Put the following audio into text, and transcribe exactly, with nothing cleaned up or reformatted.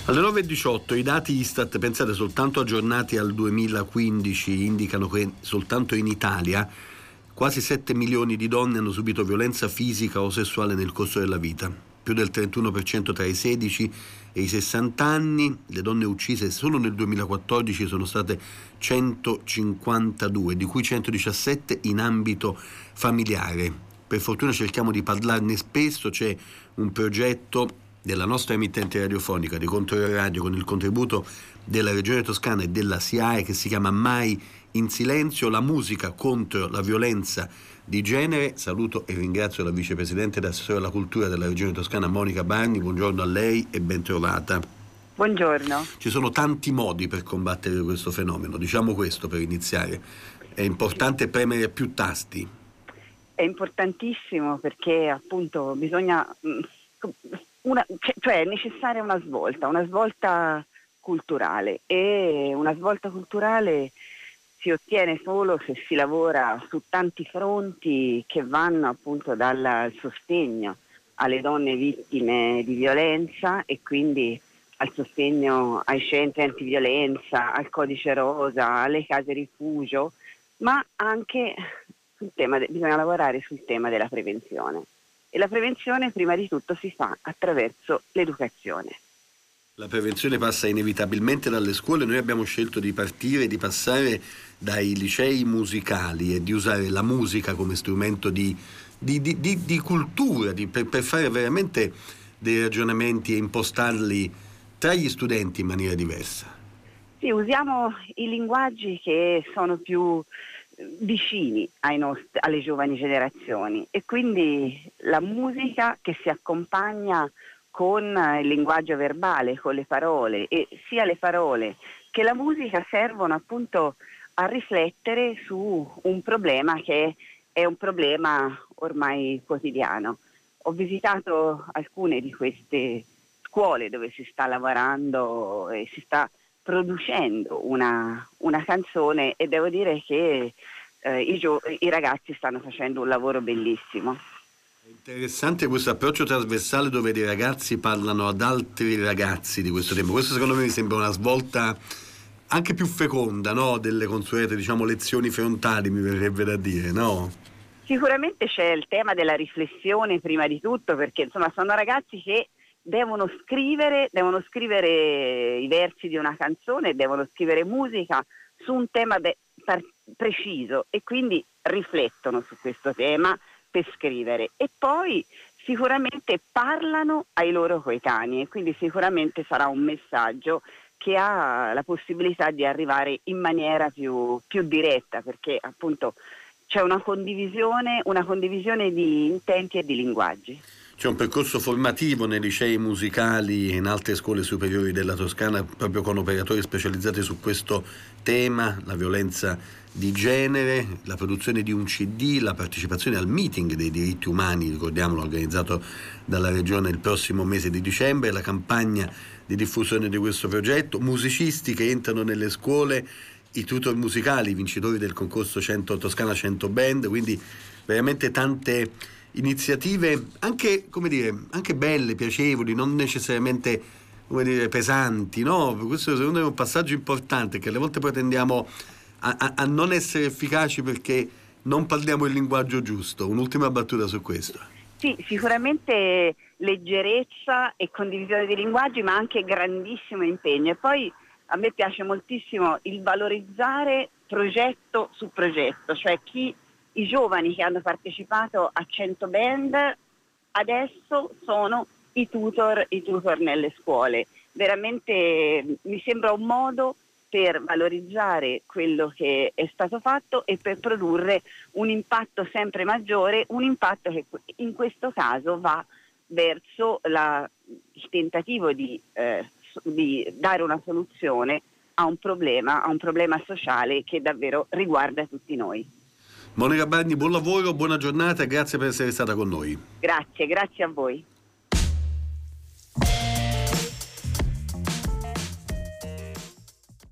Alle nove e diciotto i dati Istat, pensate, soltanto aggiornati al duemilaquindici, indicano che soltanto in Italia quasi sette milioni di donne hanno subito violenza fisica o sessuale nel corso della vita, più del trentuno per cento tra i sedici e i sessanta anni. Le donne uccise solo nel duemilaquattordici sono state centocinquantadue, di cui centodiciassette in ambito familiare. Per fortuna cerchiamo di parlarne spesso, c'è un progetto della nostra emittente radiofonica di Controllo Radio con il contributo della Regione Toscana e della SIAE che si chiama Mai in Silenzio, la musica contro la violenza di genere. Saluto e ringrazio la vicepresidente ed assessore alla cultura della Regione Toscana Monica Barni. Buongiorno a lei e ben trovata. Buongiorno. Ci sono tanti modi per combattere questo fenomeno, diciamo questo per iniziare. È importante premere più tasti. È importantissimo perché appunto bisogna una, cioè è necessaria una svolta, una svolta culturale, e una svolta culturale si ottiene solo se si lavora su tanti fronti che vanno appunto dal sostegno alle donne vittime di violenza e quindi al sostegno ai centri antiviolenza, al codice rosa, alle case rifugio, ma anche sul tema de- bisogna lavorare sul tema della prevenzione. E la prevenzione prima di tutto si fa attraverso l'educazione. La prevenzione passa inevitabilmente dalle scuole. Noi abbiamo scelto di partire, di passare dai licei musicali e di usare la musica come strumento di, di, di, di, di cultura, di, per, per fare veramente dei ragionamenti e impostarli tra gli studenti in maniera diversa. Sì, usiamo i linguaggi che sono più vicini ai nost- alle giovani generazioni, e quindi la musica che si accompagna con il linguaggio verbale, con le parole, e sia le parole che la musica servono appunto a riflettere su un problema che è un problema ormai quotidiano. Ho visitato alcune di queste scuole dove si sta lavorando e si sta producendo una, una canzone, e devo dire che eh, i, gio- i ragazzi stanno facendo un lavoro bellissimo. È interessante questo approccio trasversale dove dei ragazzi parlano ad altri ragazzi di questo tema. Questo secondo me mi sembra una svolta anche più feconda, no? Delle consuete, diciamo, lezioni frontali, mi verrebbe da dire, no? Sicuramente c'è il tema della riflessione prima di tutto, perché insomma sono ragazzi che devono scrivere, devono scrivere i versi di una canzone, devono scrivere musica su un tema be- par- preciso, e quindi riflettono su questo tema per scrivere, e poi sicuramente parlano ai loro coetanei, e quindi sicuramente sarà un messaggio che ha la possibilità di arrivare in maniera più, più diretta, perché appunto c'è una condivisione, una condivisione di intenti e di linguaggi. C'è un percorso formativo nei licei musicali e in altre scuole superiori della Toscana proprio con operatori specializzati su questo tema, la violenza di genere, la produzione di un C D, la partecipazione al meeting dei diritti umani, ricordiamolo, organizzato dalla Regione il prossimo mese di dicembre, la campagna di diffusione di questo progetto, musicisti che entrano nelle scuole, i tutor musicali, i vincitori del concorso cento Toscana cento Band, quindi veramente tante iniziative anche, come dire, anche belle, piacevoli, non necessariamente, come dire, pesanti, no? Questo secondo me è un passaggio importante, che alle volte poi tendiamo a, a, a non essere efficaci perché non parliamo il linguaggio giusto. Un'ultima battuta su questo. Sì, sicuramente leggerezza e condivisione di linguaggi, ma anche grandissimo impegno. E poi a me piace moltissimo il valorizzare progetto su progetto, cioè chi i giovani che hanno partecipato a cento Band adesso sono i tutor, i tutor nelle scuole. Veramente mi sembra un modo per valorizzare quello che è stato fatto e per produrre un impatto sempre maggiore, un impatto che in questo caso va verso la, il tentativo di, eh, di dare una soluzione a un problema, a un problema sociale che davvero riguarda tutti noi. Monica Barni, buon lavoro, buona giornata e grazie per essere stata con noi. Grazie, grazie a voi.